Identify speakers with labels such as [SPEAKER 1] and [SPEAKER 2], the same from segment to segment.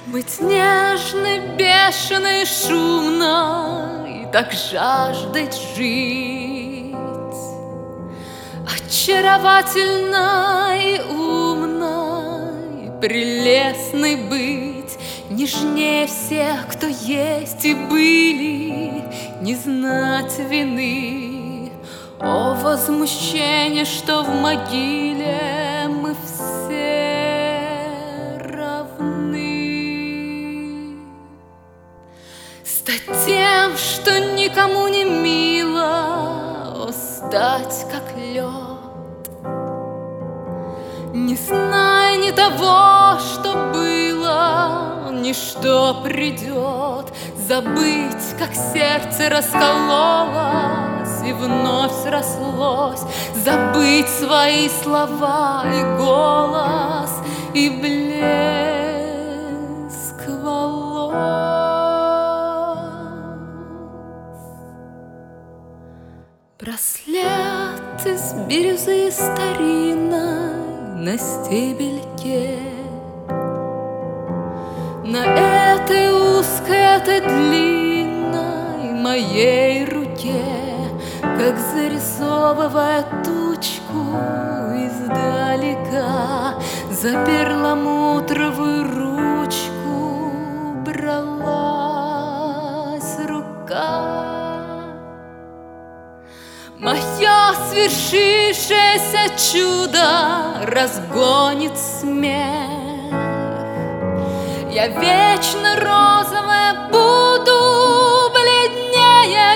[SPEAKER 1] Быть нежной, бешеной, шумной, и так жаждать жить, очаровательной, умной, прелестной быть, нежнее всех, кто есть и были, не знать вины. О, возмущение, что в могиле мы все равны. Стать тем, что никому не мило, о, стать как лед, не зная ни того, что было, ни что придет, забыть, как сердце раскололось и вновь срослось, забыть свои слова и голос, и блеск волос. Браслет из бирюзы старинной на стебельке, на этой узкой, этой длинной моей руке, как зарисовывая тучку издалека, за перламутровую ручку бралась рука. Мое свершившееся чудо разгонит смех. Я вечно розовая буду, бледнее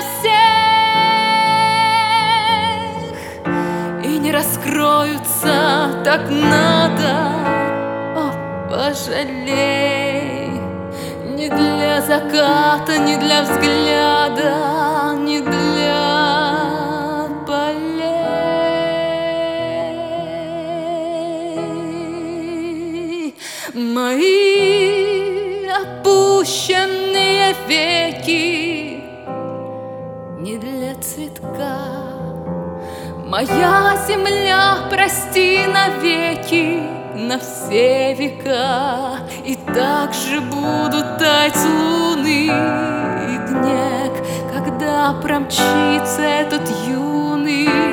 [SPEAKER 1] всех, и не раскроются, так надо, о, пожалей. Не для заката, не для взгляда, не для полей. Мои опущенные веки не для цветка. Моя земля, прости навеки, на все века. И так же будут таять луны и снег, когда промчится этот юный